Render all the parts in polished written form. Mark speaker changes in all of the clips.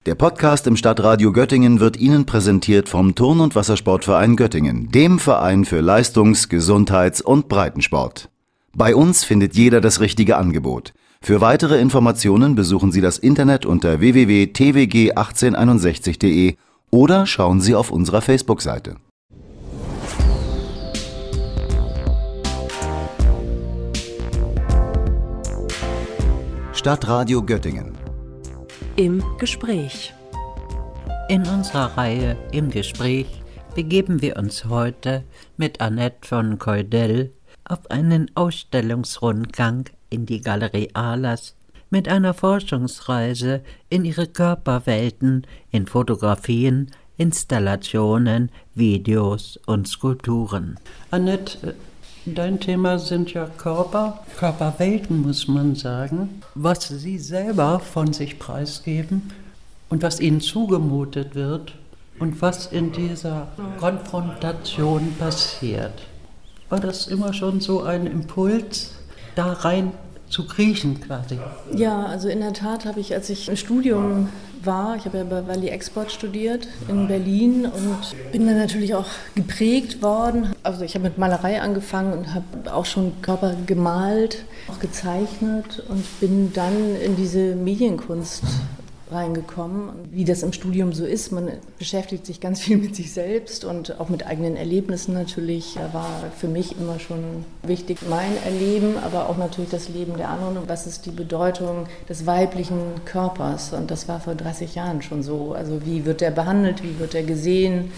Speaker 1: Der Podcast im Stadtradio Göttingen wird Ihnen präsentiert vom Turn- und Wassersportverein Göttingen, dem Verein für Leistungs-, Gesundheits- und Breitensport. Bei uns findet jeder das richtige Angebot. Für weitere Informationen besuchen Sie das Internet unter www.twg1861.de oder schauen Sie auf unserer Facebook-Seite. Stadtradio Göttingen.
Speaker 2: Im Gespräch.
Speaker 3: In unserer Reihe Im Gespräch begeben wir uns heute mit Annette von Keudell auf einen Ausstellungsrundgang in die Galerie Ahlers mit einer Forschungsreise in ihre Körperwelten in Fotografien, Installationen, Videos und Skulpturen. Annette, dein Thema sind ja Körperwelten, muss man sagen, was Sie selber von sich preisgeben und was Ihnen zugemutet wird und was in dieser Konfrontation passiert. War das immer schon so ein Impuls, da rein zu kriechen quasi?
Speaker 4: Ja, also in der Tat habe ich, als ich im Studium war, ich habe ja bei Walli Export studiert in Berlin und bin dann natürlich auch geprägt worden. Also ich habe mit Malerei angefangen und habe auch schon Körper gemalt, auch gezeichnet und bin dann in diese Medienkunst reingekommen. Wie das im Studium so ist, man beschäftigt sich ganz viel mit sich selbst und auch mit eigenen Erlebnissen natürlich. Da war für mich immer schon wichtig mein Erleben, aber auch natürlich das Leben der anderen und was ist die Bedeutung des weiblichen Körpers. Und das war vor 30 Jahren schon so. Also wie wird der behandelt, wie wird er gesehen,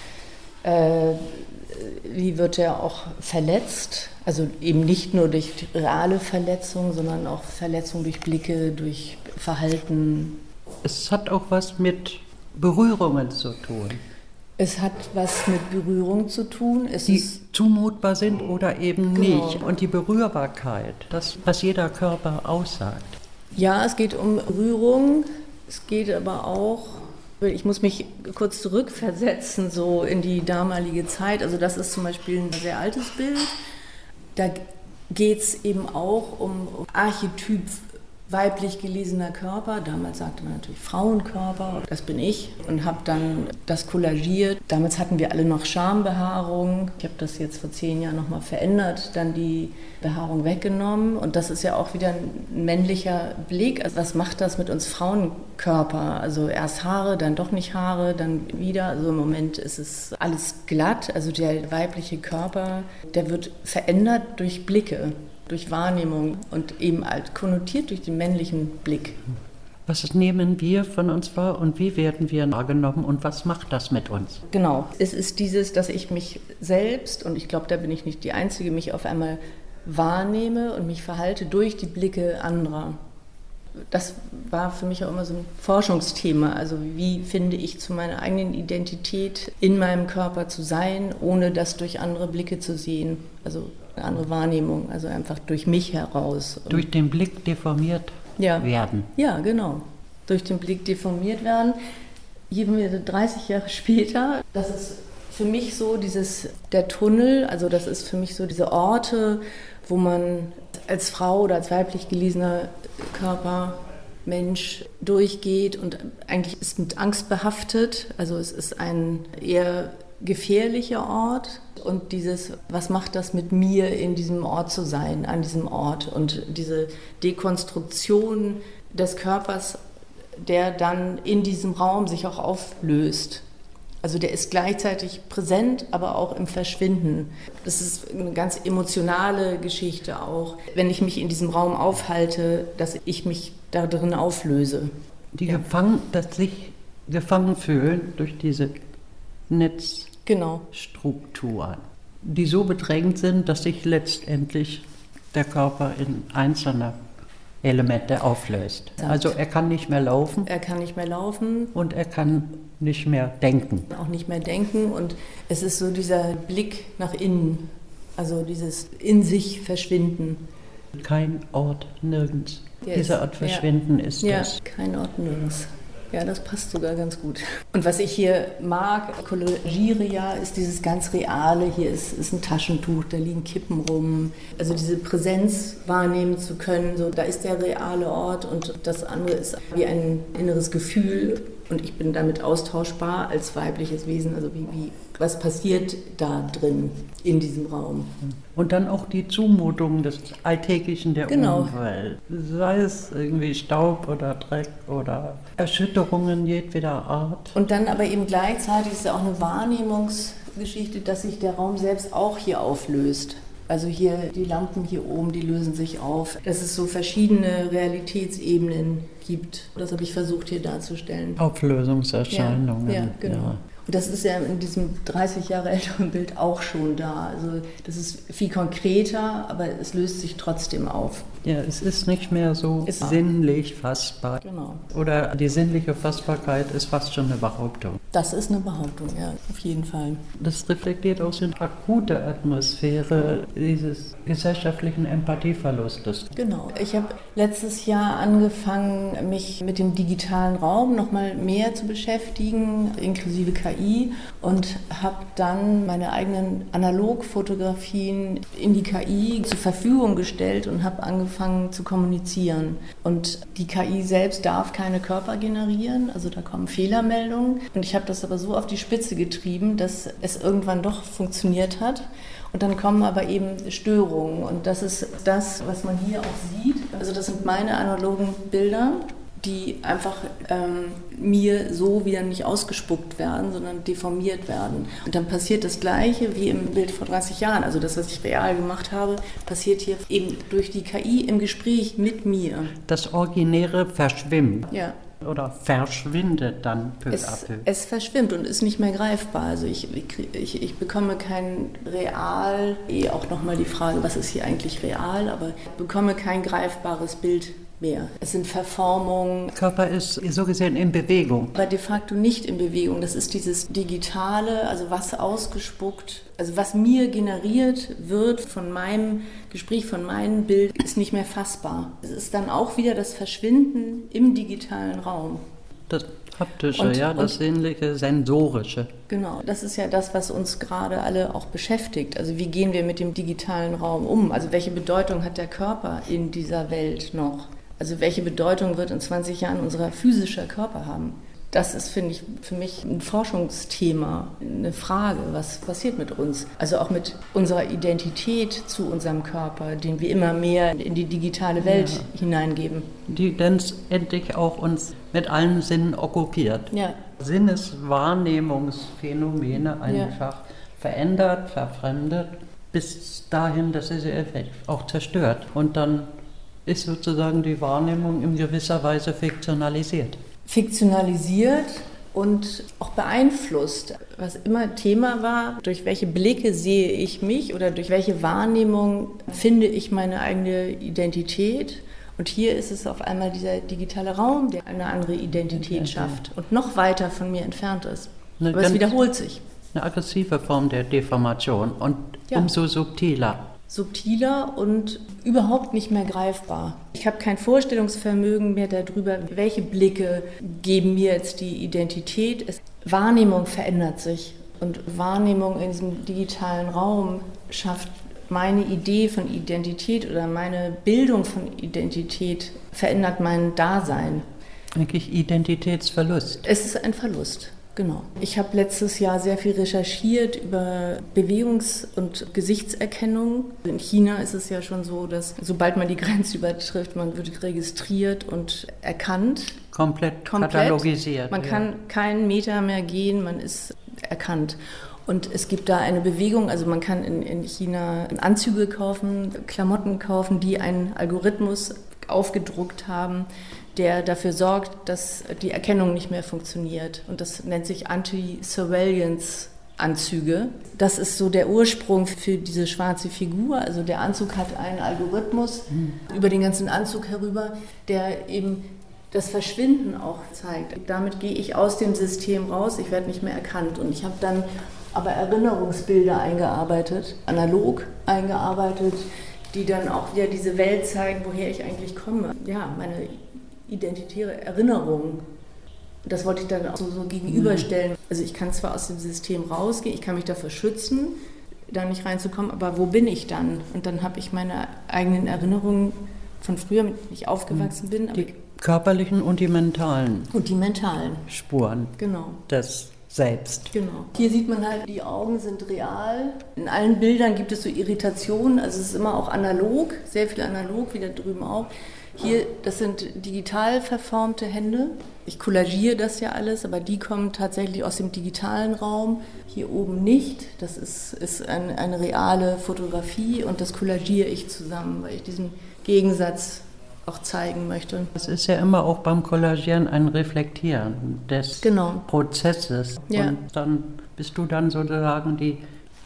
Speaker 4: wie wird er auch verletzt. Also eben nicht nur durch reale Verletzungen, sondern auch Verletzungen durch Blicke, durch Verhalten.
Speaker 3: Es hat auch was mit Berührungen zu tun.
Speaker 4: Es hat was mit Berührung zu tun.
Speaker 3: Die zumutbar sind oder eben nicht. Und die Berührbarkeit, das, was jeder Körper aussagt.
Speaker 4: Ja, es geht um Berührung. Es geht aber auch, ich muss mich kurz zurückversetzen, so in die damalige Zeit. Also das ist zum Beispiel ein sehr altes Bild. Da geht es eben auch um Archetyp weiblich gelesener Körper. Damals sagte man natürlich Frauenkörper, das bin ich, und habe dann das kollagiert. Damals hatten wir alle noch Schambehaarung. Ich habe das jetzt vor 10 Jahren nochmal verändert, dann die Behaarung weggenommen. Und das ist ja auch wieder ein männlicher Blick. Also was macht das mit uns Frauenkörper? Also erst Haare, dann doch nicht Haare, dann wieder. Also im Moment ist es alles glatt. Also der weibliche Körper, der wird verändert durch Blicke, durch Wahrnehmung und eben halt konnotiert durch den männlichen Blick.
Speaker 3: Was nehmen wir von uns wahr und wie werden wir wahrgenommen und was macht das mit uns?
Speaker 4: Genau, es ist dieses, dass ich mich selbst, und ich glaube, da bin ich nicht die Einzige, mich auf einmal wahrnehme und mich verhalte durch die Blicke anderer. Das war für mich auch immer so ein Forschungsthema. Also wie finde ich zu meiner eigenen Identität in meinem Körper zu sein, ohne das durch andere Blicke zu sehen. Also eine andere Wahrnehmung, also einfach durch mich heraus.
Speaker 3: Durch den Blick deformiert werden.
Speaker 4: Ja, genau. Durch den Blick deformiert werden. Hier 30 Jahre später, das ist für mich so der Tunnel, also das ist für mich so diese Orte, wo man als Frau oder als weiblich gelesener Körper, Mensch durchgeht und eigentlich ist mit Angst behaftet. Also es ist ein eher gefährlicher Ort und was macht das mit mir, in diesem Ort zu sein, an diesem Ort und diese Dekonstruktion des Körpers, der dann in diesem Raum sich auch auflöst. Also der ist gleichzeitig präsent, aber auch im Verschwinden. Das ist eine ganz emotionale Geschichte auch, wenn ich mich in diesem Raum aufhalte, dass ich mich da drin auflöse.
Speaker 3: Das sich gefangen fühlen durch diese Netzstrukturen, die so bedrängt sind, dass sich letztendlich der Körper in einzelne Elemente auflöst. Also er kann nicht mehr laufen.
Speaker 4: Er kann nicht mehr laufen.
Speaker 3: Und er kann nicht mehr denken.
Speaker 4: Auch nicht mehr denken. Und es ist so dieser Blick nach innen, also dieses in sich verschwinden.
Speaker 3: Kein Ort, nirgends. Dieser Ort verschwinden ist das.
Speaker 4: Ja, kein Ort, nirgends. Ja, das passt sogar ganz gut. Und was ich hier mag, kollagiere ja, ist dieses ganz Reale. Hier ist ein Taschentuch, da liegen Kippen rum. Also diese Präsenz wahrnehmen zu können, so, da ist der reale Ort und das andere ist wie ein inneres Gefühl. Und ich bin damit austauschbar als weibliches Wesen. Also was passiert da drin in diesem Raum?
Speaker 3: Und dann auch die Zumutung des Alltäglichen der Umwelt. Sei es irgendwie Staub oder Dreck oder Erschütterungen jedweder Art.
Speaker 4: Und dann aber eben gleichzeitig ist ja auch eine Wahrnehmungsgeschichte, dass sich der Raum selbst auch hier auflöst. Also hier die Lampen hier oben, die lösen sich auf. Dass es so verschiedene Realitätsebenen gibt. Das habe ich versucht hier darzustellen.
Speaker 3: Auflösungserscheinungen.
Speaker 4: Ja, genau. Ja. Und das ist ja in diesem 30 Jahre älteren Bild auch schon da. Also das ist viel konkreter, aber es löst sich trotzdem auf.
Speaker 3: Ja, es ist nicht mehr so sinnlich fassbar.
Speaker 4: Genau.
Speaker 3: Oder die sinnliche Fassbarkeit ist fast schon eine Behauptung.
Speaker 4: Das ist eine Behauptung, ja, auf jeden Fall.
Speaker 3: Das reflektiert auch die akute Atmosphäre dieses gesellschaftlichen Empathieverlustes.
Speaker 4: Genau. Ich habe letztes Jahr angefangen, mich mit dem digitalen Raum noch mal mehr zu beschäftigen, inklusive KI, und habe dann meine eigenen Analogfotografien in die KI zur Verfügung gestellt und habe angefangen zu kommunizieren. Und die KI selbst darf keine Körper generieren, also da kommen Fehlermeldungen. Und ich habe das aber so auf die Spitze getrieben, dass es irgendwann doch funktioniert hat. Und dann kommen aber eben Störungen. Und das ist das, was man hier auch sieht. Also das sind meine analogen Bilder, die einfach mir so wieder nicht ausgespuckt werden, sondern deformiert werden. Und dann passiert das Gleiche wie im Bild vor 30 Jahren. Also das, was ich real gemacht habe, passiert hier eben durch die KI im Gespräch mit mir.
Speaker 3: Das Originäre verschwimmt.
Speaker 4: Ja.
Speaker 3: Oder verschwindet dann peu à peu.
Speaker 4: Es verschwimmt und ist nicht mehr greifbar. Also ich bekomme kein real, auch nochmal die Frage, was ist hier eigentlich real, aber ich bekomme kein greifbares Bild mehr. Es sind Verformungen.
Speaker 3: Der Körper ist so gesehen in Bewegung.
Speaker 4: Aber de facto nicht in Bewegung. Das ist dieses Digitale, also was ausgespuckt, also was mir generiert wird von meinem Gespräch, von meinem Bild, ist nicht mehr fassbar. Es ist dann auch wieder das Verschwinden im digitalen Raum.
Speaker 3: Das Haptische, das Sinnliche, Sensorische.
Speaker 4: Genau, das ist ja das, was uns gerade alle auch beschäftigt. Also wie gehen wir mit dem digitalen Raum um? Also welche Bedeutung hat der Körper in dieser Welt noch? Also welche Bedeutung wird in 20 Jahren unser physischer Körper haben? Das ist, finde ich, für mich ein Forschungsthema, eine Frage, was passiert mit uns? Also auch mit unserer Identität zu unserem Körper, den wir immer mehr in die digitale Welt hineingeben.
Speaker 3: Die dann endlich auch uns mit allen Sinnen okkupiert.
Speaker 4: Ja.
Speaker 3: Sinneswahrnehmungsphänomene einfach verändert, verfremdet, bis dahin, dass sie auch zerstört. Und dann ist sozusagen die Wahrnehmung in gewisser Weise fiktionalisiert.
Speaker 4: Fiktionalisiert und auch beeinflusst. Was immer Thema war, durch welche Blicke sehe ich mich oder durch welche Wahrnehmung finde ich meine eigene Identität. Und hier ist es auf einmal dieser digitale Raum, der eine andere Identität schafft und noch weiter von mir entfernt ist. Aber es wiederholt sich.
Speaker 3: Eine aggressive Form der Deformation und umso subtiler.
Speaker 4: Subtiler und überhaupt nicht mehr greifbar. Ich habe kein Vorstellungsvermögen mehr darüber, welche Blicke geben mir jetzt die Identität. Wahrnehmung verändert sich und Wahrnehmung in diesem digitalen Raum schafft meine Idee von Identität oder meine Bildung von Identität, verändert mein Dasein.
Speaker 3: Eigentlich Identitätsverlust.
Speaker 4: Es ist ein Verlust. Genau. Ich habe letztes Jahr sehr viel recherchiert über Bewegungs- und Gesichtserkennung. In China ist es ja schon so, dass sobald man die Grenze übertrifft, man wird registriert und erkannt.
Speaker 3: Komplett katalogisiert.
Speaker 4: Man kann keinen Meter mehr gehen, man ist erkannt. Und es gibt da eine Bewegung, also man kann in China Anzüge kaufen, Klamotten kaufen, die einen Algorithmus aufgedruckt haben, der dafür sorgt, dass die Erkennung nicht mehr funktioniert. Und das nennt sich Anti-Surveillance-Anzüge. Das ist so der Ursprung für diese schwarze Figur. Also der Anzug hat einen Algorithmus über den ganzen Anzug herüber, der eben das Verschwinden auch zeigt. Damit gehe ich aus dem System raus, ich werde nicht mehr erkannt. Und ich habe dann aber Erinnerungsbilder eingearbeitet, analog eingearbeitet, die dann auch wieder diese Welt zeigen, woher ich eigentlich komme. Ja, meine identitäre Erinnerung. Das wollte ich dann auch so gegenüberstellen. Also ich kann zwar aus dem System rausgehen, ich kann mich dafür schützen, da nicht reinzukommen, aber wo bin ich dann? Und dann habe ich meine eigenen Erinnerungen von früher, mit denen ich aufgewachsen bin.
Speaker 3: Die körperlichen und die mentalen.
Speaker 4: Und die mentalen.
Speaker 3: Spuren.
Speaker 4: Genau.
Speaker 3: Das Selbst.
Speaker 4: Genau. Hier sieht man halt, die Augen sind real. In allen Bildern gibt es so Irritationen, also es ist immer auch analog, sehr viel analog, wie da drüben auch. Hier, das sind digital verformte Hände. Ich collagiere das ja alles, aber die kommen tatsächlich aus dem digitalen Raum. Hier oben nicht. Das ist eine reale Fotografie und das collagiere ich zusammen, weil ich diesen Gegensatz auch zeigen möchte.
Speaker 3: Es ist ja immer auch beim Collagieren ein Reflektieren des Prozesses.
Speaker 4: Ja.
Speaker 3: Und dann bist du dann sozusagen die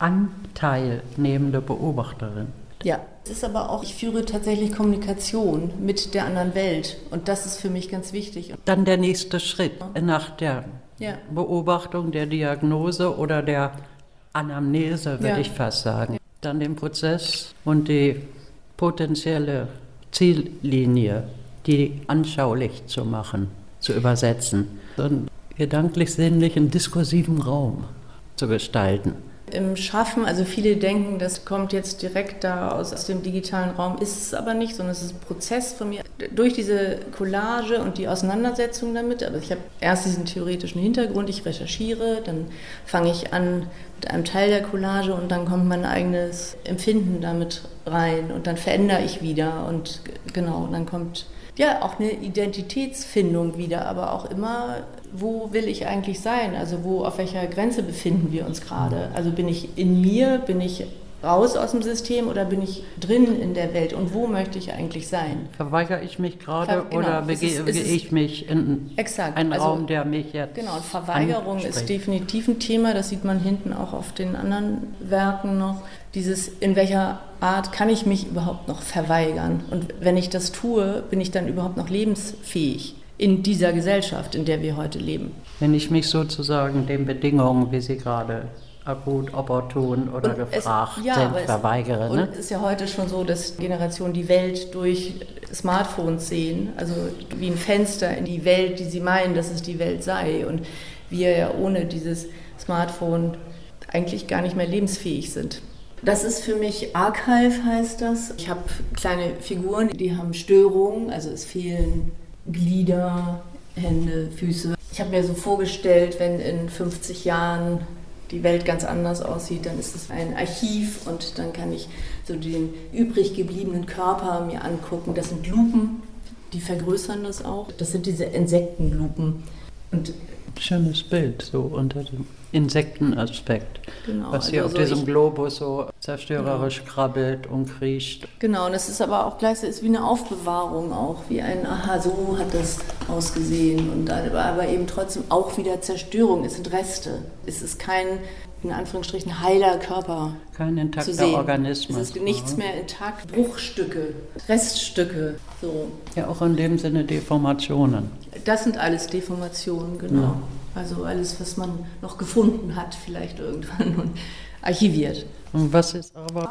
Speaker 3: anteilnehmende Beobachterin.
Speaker 4: Ja, es ist aber auch, ich führe tatsächlich Kommunikation mit der anderen Welt und das ist für mich ganz wichtig.
Speaker 3: Dann der nächste Schritt nach der Beobachtung, der Diagnose oder der Anamnese, würde ich fast sagen. Dann den Prozess und die potenzielle Ziellinie, die anschaulich zu machen, zu übersetzen, einen gedanklich sinnlichen, diskursiven Raum zu gestalten.
Speaker 4: Im Schaffen, also viele denken, das kommt jetzt direkt da aus dem digitalen Raum, ist es aber nicht, sondern es ist ein Prozess von mir. Durch diese Collage und die Auseinandersetzung damit, aber ich habe erst diesen theoretischen Hintergrund, ich recherchiere, dann fange ich an mit einem Teil der Collage und dann kommt mein eigenes Empfinden damit rein und dann verändere ich wieder und genau, dann kommt ja auch eine Identitätsfindung wieder, aber auch immer, wo will ich eigentlich sein? Also auf welcher Grenze befinden wir uns gerade? Also bin ich in mir, bin ich raus aus dem System oder bin ich drin in der Welt und wo möchte ich eigentlich sein?
Speaker 3: Verweigere ich mich gerade oder begebe ich mich in einen Raum, der mich jetzt
Speaker 4: Genau, und Verweigerung
Speaker 3: anspricht.
Speaker 4: ist definitiv ein Thema, das sieht man hinten auch auf den anderen Werken noch. Dieses, in welcher Art kann ich mich überhaupt noch verweigern? Und wenn ich das tue, bin ich dann überhaupt noch lebensfähig in dieser Gesellschaft, in der wir heute leben?
Speaker 3: Wenn ich mich sozusagen den Bedingungen, wie sie gerade akut, opportun oder gefragt sind, verweigere.
Speaker 4: Und es ist ja heute schon so, dass Generationen die Welt durch Smartphones sehen, also wie ein Fenster in die Welt, die sie meinen, dass es die Welt sei. Und wir ja ohne dieses Smartphone eigentlich gar nicht mehr lebensfähig sind. Das ist für mich Archive, heißt das. Ich habe kleine Figuren, die haben Störungen, also es fehlen Glieder, Hände, Füße. Ich habe mir so vorgestellt, wenn in 50 Jahren die Welt ganz anders aussieht, dann ist es ein Archiv und dann kann ich so den übrig gebliebenen Körper mir angucken. Das sind Lupen, die vergrößern das auch. Das sind diese Insektenlupen. Und
Speaker 3: schönes Bild, so unter dem Insektenaspekt,
Speaker 4: genau,
Speaker 3: was hier
Speaker 4: also
Speaker 3: auf diesem Globus so zerstörerisch krabbelt und kriecht.
Speaker 4: Genau, und es ist aber auch gleichzeitig ist wie eine Aufbewahrung auch, wie ein, aha, so hat das ausgesehen. Und aber eben trotzdem auch wieder Zerstörung, es sind Reste. Es ist kein, in Anführungsstrichen, heiler Körper.
Speaker 3: Kein intakter Organismus.
Speaker 4: Es ist nichts mehr intakt, Bruchstücke, Reststücke. So.
Speaker 3: Ja, auch in dem Sinne Deformationen.
Speaker 4: Das sind alles Deformationen, genau. Ja. Also alles, was man noch gefunden hat, vielleicht irgendwann und archiviert.
Speaker 3: Und was ist aber,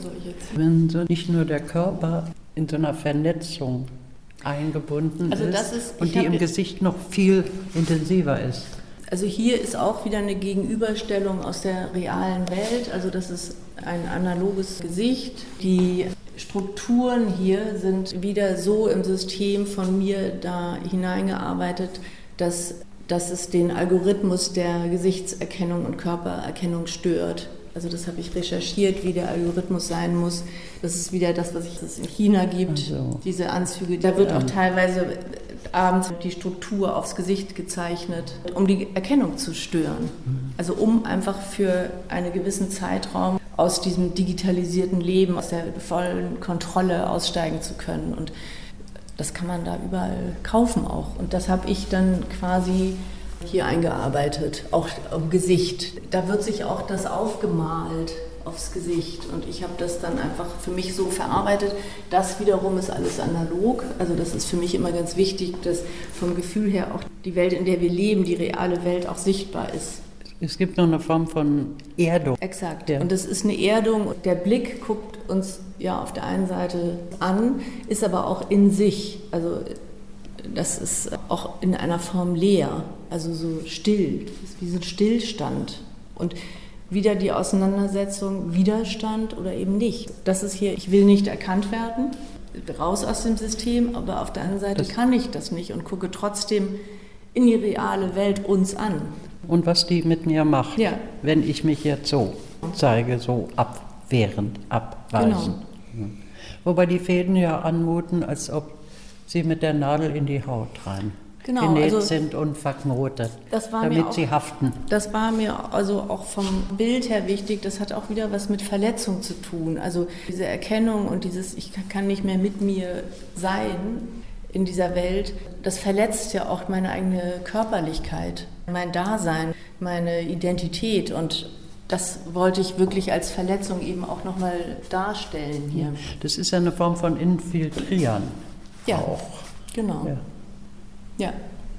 Speaker 3: wenn so nicht nur der Körper in so einer Vernetzung eingebunden ist und die im Gesicht noch viel intensiver ist?
Speaker 4: Also hier ist auch wieder eine Gegenüberstellung aus der realen Welt. Also das ist ein analoges Gesicht. Die Strukturen hier sind wieder so im System von mir da hineingearbeitet, dass es den Algorithmus der Gesichtserkennung und Körpererkennung stört. Also das habe ich recherchiert, wie der Algorithmus sein muss. Das ist wieder das, was es in China gibt, diese Anzüge. Da wird auch teilweise abends die Struktur aufs Gesicht gezeichnet, um die Erkennung zu stören. Also um einfach für einen gewissen Zeitraum aus diesem digitalisierten Leben, aus der vollen Kontrolle aussteigen zu können. Und das kann man da überall kaufen auch. Und das habe ich dann quasi hier eingearbeitet, auch im Gesicht. Da wird sich auch das aufgemalt aufs Gesicht. Und ich habe das dann einfach für mich so verarbeitet. Das wiederum ist alles analog. Also das ist für mich immer ganz wichtig, dass vom Gefühl her auch die Welt, in der wir leben, die reale Welt auch sichtbar ist.
Speaker 3: Es gibt noch eine Form von Erdung.
Speaker 4: Exakt. Ja. Und das ist eine Erdung. Der Blick guckt uns ja auf der einen Seite an, ist aber auch in sich. Also das ist auch in einer Form leer, also so still, das ist wie so ein Stillstand. Und wieder die Auseinandersetzung, Widerstand oder eben nicht. Das ist hier, ich will nicht erkannt werden, raus aus dem System, aber auf der anderen Seite kann ich das nicht und gucke trotzdem in die reale Welt uns an.
Speaker 3: Und was die mit mir macht,
Speaker 4: Ja.
Speaker 3: wenn ich mich jetzt so zeige, so abwehrend, abweisend.
Speaker 4: Genau.
Speaker 3: Wobei die Fäden ja anmuten, als ob sie mit der Nadel in die Haut rein genäht sind und verknotet, damit sie haften.
Speaker 4: Das war mir also auch vom Bild her wichtig. Das hat auch wieder was mit Verletzung zu tun. Also diese Erkennung und dieses, ich kann nicht mehr mit mir sein in dieser Welt, das verletzt ja auch meine eigene Körperlichkeit, mein Dasein, meine Identität. Und das wollte ich wirklich als Verletzung eben auch nochmal darstellen hier.
Speaker 3: Das ist ja eine Form von Infiltrieren.
Speaker 4: Ja,
Speaker 3: auch.
Speaker 4: Genau.
Speaker 3: Ja.
Speaker 4: Ja,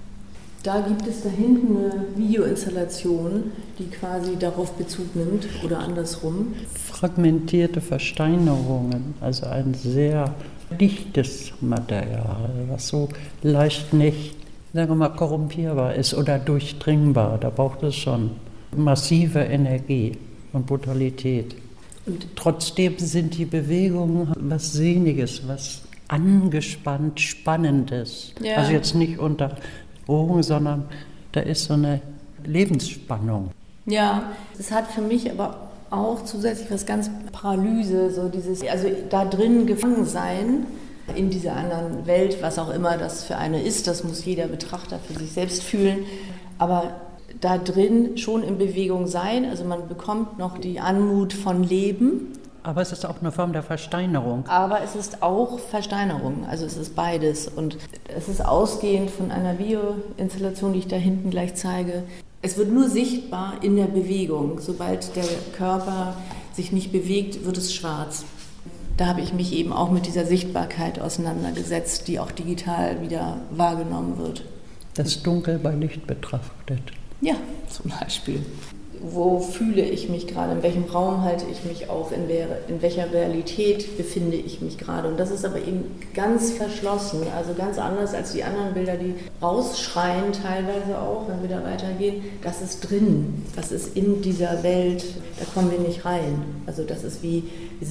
Speaker 4: da gibt es da hinten eine Videoinstallation, die quasi darauf Bezug nimmt oder andersrum.
Speaker 3: Fragmentierte Versteinerungen, also ein sehr dichtes Material, was so leicht nicht, sagen wir mal, korrumpierbar ist oder durchdringbar. Da braucht es schon massive Energie und Brutalität. Und trotzdem sind die Bewegungen was Sehniges, was angespannt, Spannendes.
Speaker 4: Ja.
Speaker 3: Also jetzt nicht unter Drohung, sondern da ist so eine Lebensspannung.
Speaker 4: Ja, es hat für mich aber auch zusätzlich was ganz Paralyse, so dieses, also da drin gefangen sein in dieser anderen Welt, was auch immer das für eine ist, das muss jeder Betrachter für sich selbst fühlen, aber da drin schon in Bewegung sein, also man bekommt noch die Anmut von Leben.
Speaker 3: Aber es ist auch eine Form der Versteinerung.
Speaker 4: Aber es ist auch Versteinerung, also es ist beides. Und es ist ausgehend von einer Videoinstallation, die ich da hinten gleich zeige. Es wird nur sichtbar in der Bewegung. Sobald der Körper sich nicht bewegt, wird es schwarz. Da habe ich mich eben auch mit dieser Sichtbarkeit auseinandergesetzt, die auch digital wieder wahrgenommen wird.
Speaker 3: Das Dunkel bei Licht betrachtet.
Speaker 4: Ja, zum Beispiel. Wo fühle ich mich gerade, in welchem Raum halte ich mich auf, in welcher Realität befinde ich mich gerade. Und das ist aber eben ganz verschlossen, also ganz anders als die anderen Bilder, die rausschreien teilweise auch, wenn wir da weitergehen. Das ist drin, das ist in dieser Welt, da kommen wir nicht rein. Also das ist wie,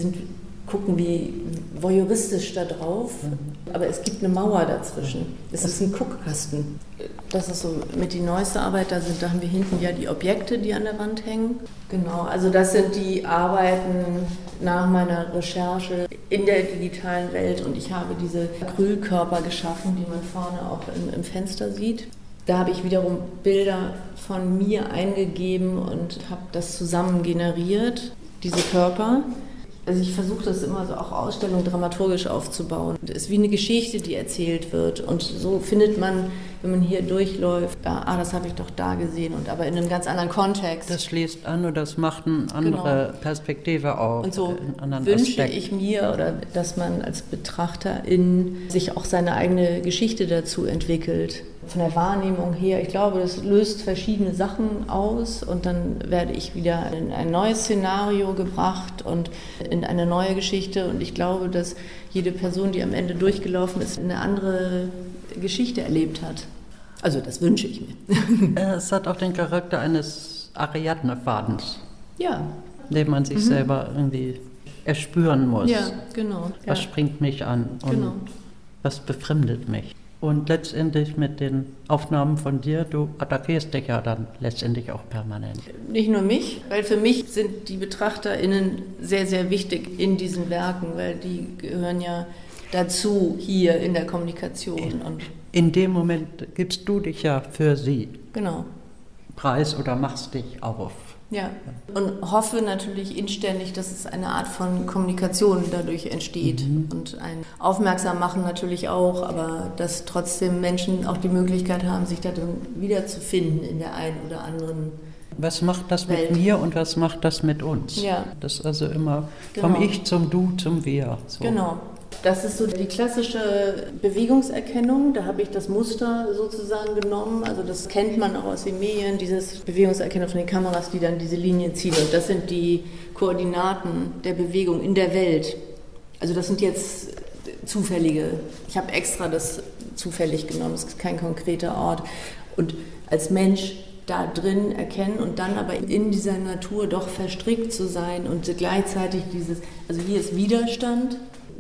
Speaker 4: gucken wie voyeuristisch da drauf, aber es gibt eine Mauer dazwischen. Es ist ein Guckkasten. Das ist so mit die neueste Arbeit, da haben wir hinten ja die Objekte, die an der Wand hängen. Genau, also das sind die Arbeiten nach meiner Recherche in der digitalen Welt und ich habe diese Acrylkörper geschaffen, die man vorne auch im Fenster sieht. Da habe ich wiederum Bilder von mir eingegeben und habe das zusammen generiert, diese Körper. Also ich versuche das immer so auch Ausstellungen dramaturgisch aufzubauen. Es ist wie eine Geschichte, die erzählt wird und so findet man, wenn man hier durchläuft, das habe ich doch da gesehen, und aber in einem ganz anderen Kontext.
Speaker 3: Das schließt an und das macht eine andere Perspektive auf.
Speaker 4: Und so wünsche ich mir, oder dass man als Betrachterin sich auch seine eigene Geschichte dazu entwickelt. Von der Wahrnehmung her, ich glaube, das löst verschiedene Sachen aus und dann werde ich wieder in ein neues Szenario gebracht und in eine neue Geschichte und ich glaube, dass jede Person, die am Ende durchgelaufen ist, eine andere Geschichte erlebt hat. Also das wünsche ich mir.
Speaker 3: Es hat auch den Charakter eines Ariadne-Fadens,
Speaker 4: ja,
Speaker 3: den man sich selber irgendwie erspüren muss.
Speaker 4: Ja, genau.
Speaker 3: Was springt mich an und was befremdet mich? Und letztendlich mit den Aufnahmen von dir, du attackierst dich ja dann letztendlich auch permanent.
Speaker 4: Nicht nur mich, weil für mich sind die BetrachterInnen sehr, sehr wichtig in diesen Werken, weil die gehören ja dazu hier in der Kommunikation. Und
Speaker 3: in dem Moment gibst du dich ja für sie preis oder machst dich auf.
Speaker 4: Ja, und hoffe natürlich inständig, dass es eine Art von Kommunikation dadurch entsteht und ein Aufmerksam machen natürlich auch, aber dass trotzdem Menschen auch die Möglichkeit haben, sich darin wiederzufinden in der einen oder anderen
Speaker 3: Was macht das
Speaker 4: Welt.
Speaker 3: Mit mir und was macht das mit uns?
Speaker 4: Ja.
Speaker 3: Das ist also immer vom Ich zum Du zum Wir. So.
Speaker 4: Genau. Das ist so die klassische Bewegungserkennung. Da habe ich das Muster sozusagen genommen. Also das kennt man auch aus den Medien, dieses Bewegungserkennung von den Kameras, die dann diese Linien ziehen. Und das sind die Koordinaten der Bewegung in der Welt. Also das sind jetzt zufällige. Ich habe extra das zufällig genommen, es ist kein konkreter Ort. Und als Mensch da drin erkennen und dann aber in dieser Natur doch verstrickt zu sein und gleichzeitig also hier ist Widerstand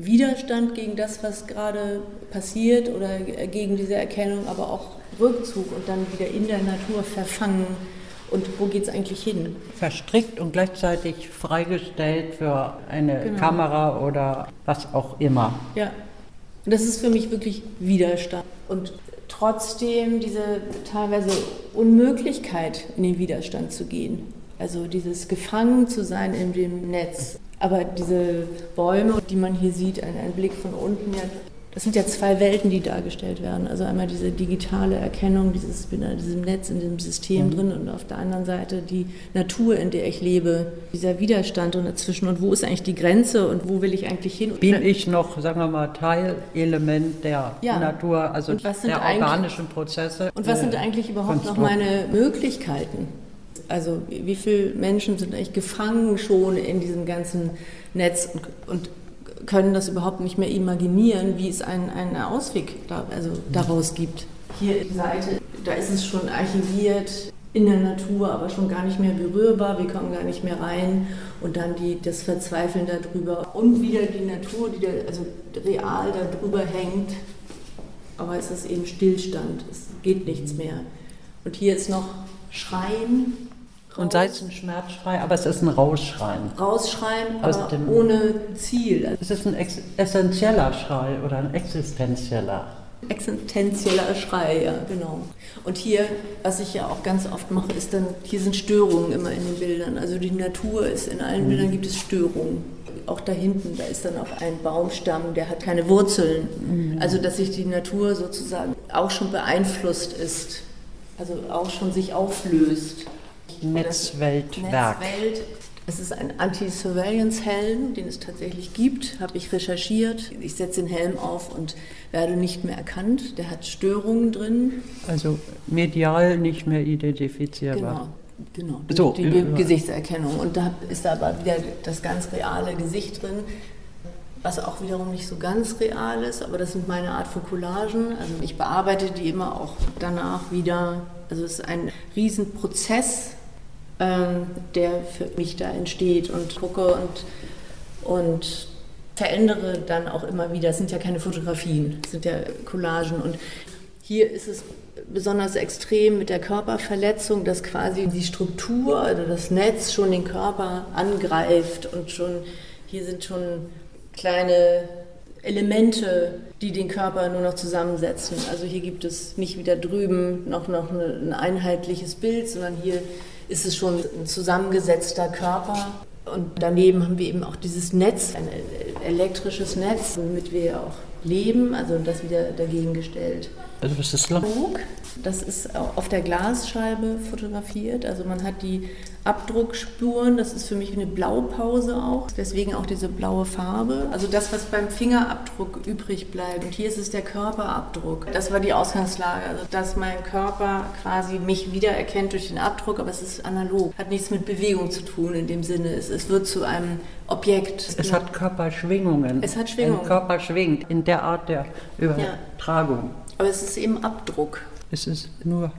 Speaker 4: gegen das, was gerade passiert oder gegen diese Erkennung, aber auch Rückzug und dann wieder in der Natur verfangen. Und wo geht es eigentlich hin?
Speaker 3: Verstrickt und gleichzeitig freigestellt für eine Kamera oder was auch immer.
Speaker 4: Ja, und das ist für mich wirklich Widerstand. Und trotzdem diese teilweise Unmöglichkeit, in den Widerstand zu gehen. Also dieses gefangen zu sein in dem Netz. Aber diese Bäume, die man hier sieht, ein Blick von unten, ja, das sind ja zwei Welten, die dargestellt werden. Also einmal diese digitale Erkennung, ich bin in diesem Netz, in diesem System drin und auf der anderen Seite die Natur, in der ich lebe. Dieser Widerstand und dazwischen und wo ist eigentlich die Grenze und wo will ich eigentlich hin?
Speaker 3: Bin ich noch, sagen wir mal, Teilelement der Natur, also der organischen Prozesse?
Speaker 4: Und was sind eigentlich überhaupt noch meine Möglichkeiten? Also wie viele Menschen sind eigentlich gefangen schon in diesem ganzen Netz und können das überhaupt nicht mehr imaginieren, wie es einen Ausweg daraus gibt. Hier die Seite, da ist es schon archiviert in der Natur, aber schon gar nicht mehr berührbar, wir kommen gar nicht mehr rein und dann das Verzweifeln darüber und wieder die Natur, die da also real darüber hängt, aber es ist eben Stillstand, es geht nichts mehr. Und hier ist noch Schreien.
Speaker 3: Und sei es ein Schmerzschrei, aber es ist ein Rausschreien.
Speaker 4: Rausschreien, aber ohne Ziel.
Speaker 3: Es ist ein essentieller Schrei oder ein existenzieller.
Speaker 4: Existenzieller Schrei, ja, genau. Und hier, was ich ja auch ganz oft mache, ist dann, hier sind Störungen immer in den Bildern. Also die Natur ist, in allen Bildern gibt es Störungen. Auch da hinten, da ist dann auch ein Baumstamm, der hat keine Wurzeln. Also dass sich die Natur sozusagen auch schon beeinflusst ist. Also auch schon sich auflöst.
Speaker 3: Netzweltwerk.
Speaker 4: Es ist ein Anti-Surveillance-Helm, den es tatsächlich gibt, habe ich recherchiert. Ich setze den Helm auf und werde nicht mehr erkannt. Der hat Störungen drin.
Speaker 3: Also medial nicht mehr identifizierbar.
Speaker 4: Genau.
Speaker 3: So,
Speaker 4: die Gesichtserkennung. Und da ist aber wieder das ganz reale Gesicht drin, was auch wiederum nicht so ganz real ist, aber das sind meine Art von Collagen. Also ich bearbeite die immer auch danach wieder. Also es ist ein Riesenprozess, der für mich da entsteht und gucke und verändere dann auch immer wieder. Es sind ja keine Fotografien, es sind ja Collagen. Und hier ist es besonders extrem mit der Körperverletzung, dass quasi die Struktur, also das Netz schon den Körper angreift und hier sind schon kleine Elemente, die den Körper nur noch zusammensetzen. Also hier gibt es nicht wie da drüben noch ein einheitliches Bild, sondern hier ist es schon ein zusammengesetzter Körper. Und daneben haben wir eben auch dieses Netz, ein elektrisches Netz, womit wir auch leben, also das wieder dagegen gestellt.
Speaker 3: Also was ist das?
Speaker 4: Das ist auf der Glasscheibe fotografiert, also man hat die Abdruckspuren, das ist für mich eine Blaupause auch, deswegen auch diese blaue Farbe. Also das, was beim Fingerabdruck übrig bleibt. Und hier ist es der Körperabdruck. Das war die Ausgangslage, also dass mein Körper quasi mich wiedererkennt durch den Abdruck, aber es ist analog. Hat nichts mit Bewegung zu tun in dem Sinne. Es wird zu einem Objekt.
Speaker 3: Es hat Körperschwingungen.
Speaker 4: Es hat Schwingungen.
Speaker 3: Ein Körper schwingt in der Art der Übertragung.
Speaker 4: Aber es ist eben Abdruck.
Speaker 3: Es ist nur.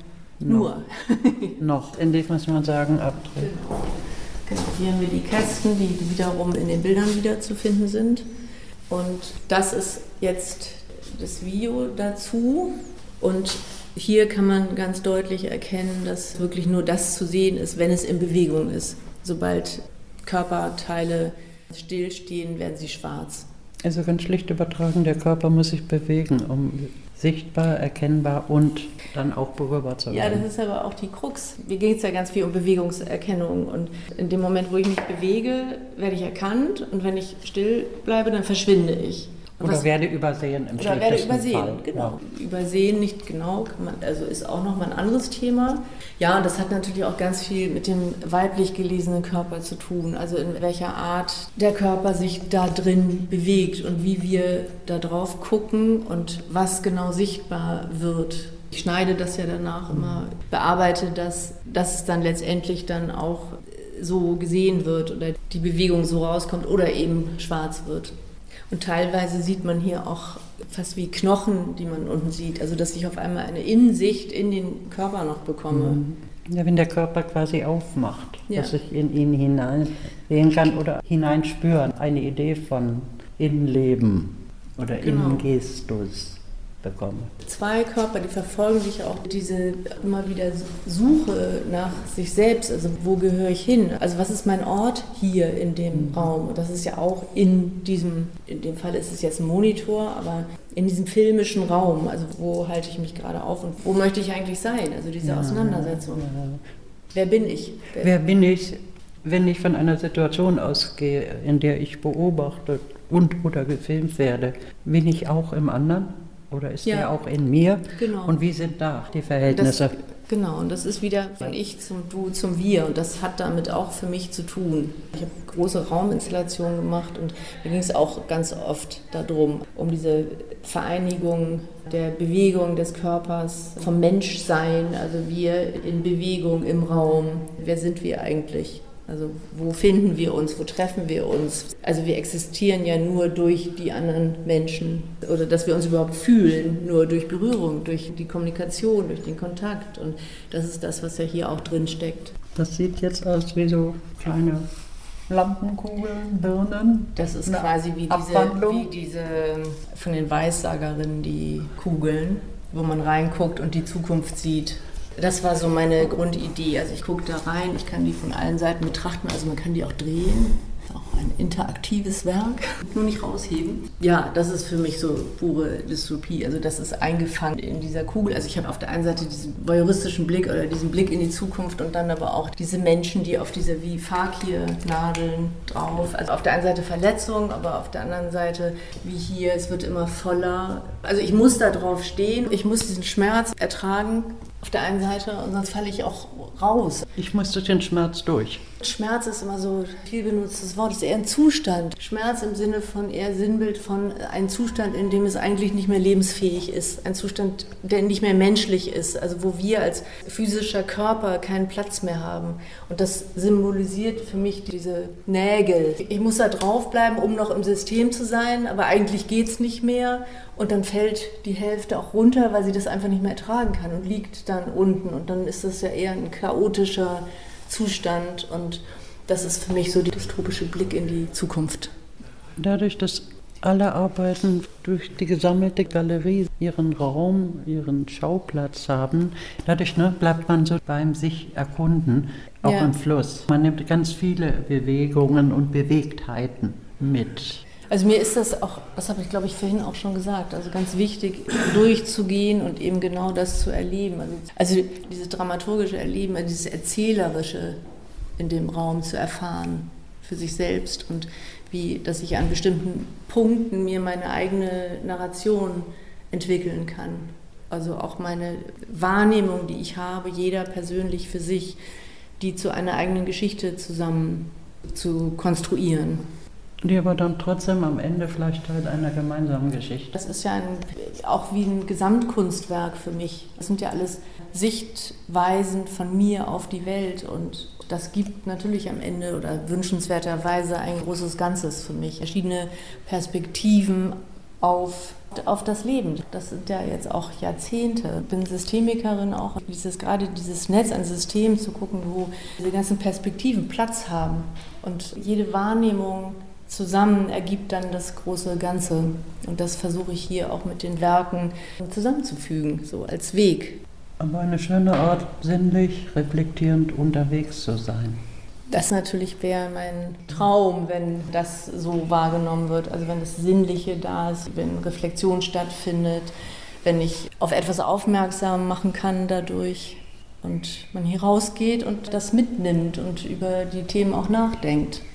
Speaker 3: Noch, indem muss man sagen, Abdruck.
Speaker 4: Genau. Hier haben wir die Kästen, die wiederum in den Bildern wiederzufinden sind. Und das ist jetzt das Video dazu. Und hier kann man ganz deutlich erkennen, dass wirklich nur das zu sehen ist, wenn es in Bewegung ist. Sobald Körperteile stillstehen, werden sie schwarz.
Speaker 3: Also ganz schlicht übertragen, der Körper muss sich bewegen, um sichtbar, erkennbar und dann auch berührbar zu werden.
Speaker 4: Ja, das ist aber auch die Krux. Mir geht es ja ganz viel um Bewegungserkennung. Und in dem Moment, wo ich mich bewege, werde ich erkannt. Und wenn ich still bleibe, dann verschwinde ich.
Speaker 3: Oder werde übersehen im schlechtesten Fall.
Speaker 4: Oder werde übersehen, genau. Ja. Übersehen, nicht genau, also ist auch nochmal ein anderes Thema. Ja, und das hat natürlich auch ganz viel mit dem weiblich gelesenen Körper zu tun. Also in welcher Art der Körper sich da drin bewegt und wie wir da drauf gucken und was genau sichtbar wird. Ich schneide das ja danach immer, bearbeite das, dass es dann letztendlich dann auch so gesehen wird oder die Bewegung so rauskommt oder eben schwarz wird. Und teilweise sieht man hier auch fast wie Knochen, die man unten sieht. Also dass ich auf einmal eine Innensicht in den Körper noch bekomme.
Speaker 3: Ja, wenn der Körper quasi aufmacht,
Speaker 4: Ja.
Speaker 3: dass ich in ihn hineinsehen kann oder hineinspüren. Eine Idee von Innenleben oder
Speaker 4: Genau.
Speaker 3: Innengestus bekomme.
Speaker 4: 2 Körper, die verfolgen sich auch diese immer wieder Suche nach sich selbst. Also wo gehöre ich hin? Also was ist mein Ort hier in dem Raum? Und das ist ja auch in dem Fall ist es jetzt ein Monitor, aber in diesem filmischen Raum. Also wo halte ich mich gerade auf und wo möchte ich eigentlich sein? Also diese Auseinandersetzung.
Speaker 3: Ja.
Speaker 4: Wer bin ich?
Speaker 3: Wer bin ich, wenn ich von einer Situation ausgehe, in der ich beobachtet oder gefilmt werde? Bin ich auch im anderen? Oder ist
Speaker 4: Ja.
Speaker 3: der auch in mir?
Speaker 4: Genau.
Speaker 3: Und wie sind da die Verhältnisse?
Speaker 4: Genau, und das ist wieder von Ich zum Du zum Wir und das hat damit auch für mich zu tun. Ich habe große Rauminstallationen gemacht und mir ging es auch ganz oft darum, um diese Vereinigung der Bewegung des Körpers, vom Menschsein, also wir in Bewegung im Raum. Wer sind wir eigentlich? Also wo finden wir uns, wo treffen wir uns? Also wir existieren ja nur durch die anderen Menschen oder dass wir uns überhaupt fühlen, nur durch Berührung, durch die Kommunikation, durch den Kontakt. Und das ist das, was ja hier auch drin steckt.
Speaker 3: Das sieht jetzt aus wie so kleine Lampenkugeln, Birnen.
Speaker 4: Das ist
Speaker 3: Eine
Speaker 4: quasi wie
Speaker 3: Abwandlung.
Speaker 4: diese von den Weissagerinnen, die Kugeln, wo man reinguckt und die Zukunft sieht. Das war so meine Grundidee. Also ich gucke da rein, ich kann die von allen Seiten betrachten, also man kann die auch drehen. Das ist auch ein interaktives Werk, nur nicht rausheben. Ja, das ist für mich so pure Dystopie. Also das ist eingefangen in dieser Kugel. Also ich habe auf der einen Seite diesen voyeuristischen Blick oder diesen Blick in die Zukunft und dann aber auch diese Menschen, die auf diese wie Fakir-Nadeln drauf. Also auf der einen Seite Verletzung, aber auf der anderen Seite wie hier, es wird immer voller. Also ich muss da drauf stehen, ich muss diesen Schmerz ertragen. Auf der einen Seite und sonst falle ich auch raus.
Speaker 3: Ich muss durch den Schmerz durch.
Speaker 4: Schmerz ist immer so ein viel benutztes Wort, es ist eher ein Zustand. Schmerz im Sinne von eher Sinnbild von einem Zustand, in dem es eigentlich nicht mehr lebensfähig ist. Ein Zustand, der nicht mehr menschlich ist, also wo wir als physischer Körper keinen Platz mehr haben. Und das symbolisiert für mich diese Nägel. Ich muss da draufbleiben, um noch im System zu sein, aber eigentlich geht es nicht mehr. Und dann fällt die Hälfte auch runter, weil sie das einfach nicht mehr ertragen kann und liegt dann unten. Und dann ist das ja eher ein chaotischer Zustand. Und das ist für mich so der dystopische Blick in die Zukunft.
Speaker 3: Dadurch, dass alle Arbeiten durch die gesammelte Galerie ihren Raum, ihren Schauplatz haben, dadurch bleibt man so beim sich erkunden, auch
Speaker 4: Ja.
Speaker 3: im Fluss. Man nimmt ganz viele Bewegungen und Bewegtheiten mit.
Speaker 4: Also mir ist das auch, das habe ich glaube ich vorhin auch schon gesagt, also ganz wichtig durchzugehen und eben genau das zu erleben. Also dieses dramaturgische Erleben, also dieses Erzählerische in dem Raum zu erfahren für sich selbst und wie, dass ich an bestimmten Punkten mir meine eigene Narration entwickeln kann. Also auch meine Wahrnehmung, die ich habe, jeder persönlich für sich, die zu einer eigenen Geschichte zusammen zu konstruieren.
Speaker 3: Die aber dann trotzdem am Ende vielleicht Teil einer gemeinsamen Geschichte.
Speaker 4: Das ist ja auch wie ein Gesamtkunstwerk für mich. Das sind ja alles Sichtweisen von mir auf die Welt und das gibt natürlich am Ende oder wünschenswerterweise ein großes Ganzes für mich. Verschiedene Perspektiven auf das Leben. Das sind ja jetzt auch Jahrzehnte. Ich bin Systemikerin auch. Gerade dieses Netz an Systemen zu gucken, wo diese ganzen Perspektiven Platz haben und jede Wahrnehmung zusammen ergibt dann das große Ganze. Und das versuche ich hier auch mit den Werken zusammenzufügen, so als Weg.
Speaker 3: Aber eine schöne Art, sinnlich, reflektierend unterwegs zu sein.
Speaker 4: Das natürlich wäre mein Traum, wenn das so wahrgenommen wird. Also wenn das Sinnliche da ist, wenn Reflexion stattfindet, wenn ich auf etwas aufmerksam machen kann dadurch und man hier rausgeht und das mitnimmt und über die Themen auch nachdenkt.